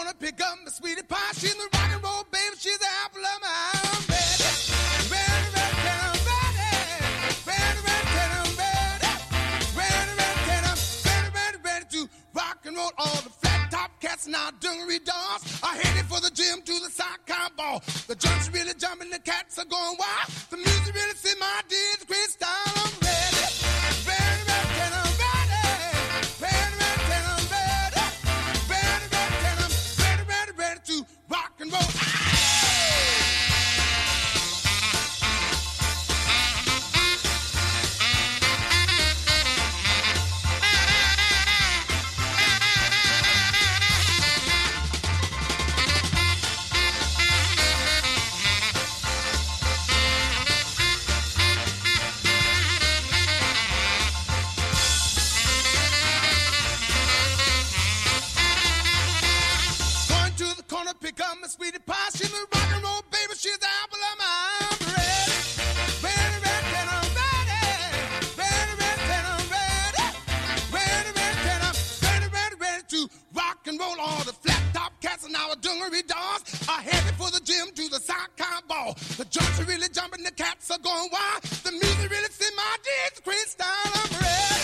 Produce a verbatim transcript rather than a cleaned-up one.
corner, pick up my sweetie pie. She's the rock and roll baby, she's the apple of my eye. Ready, ready, ready, ready, ready, ready, ready, ready, ready, ready to rock and roll. All the flat top cats and our dungaree dolls are headed for the gym to the soccer ball. The junks really jumping, the cats are going wild. The music really set my deeds, great style. I'm ready, ready, ready, ready, ready, ready, ready, ready, ready, ready, ready to rock and roll. Pick up my sweetie pie, she's the rock and roll baby, she's the apple of my eye. I'm ready, ready, ready, and I'm ready, ready, ready, and I'm ready, ready, ready, and I'm ready, ready, ready to rock and roll. All the flat top cats and our dungaree dolls are headed for the gym to the soccer ball. The jumps are really jumping, the cats are going wild. The music really set my deeds, great style. I'm ready.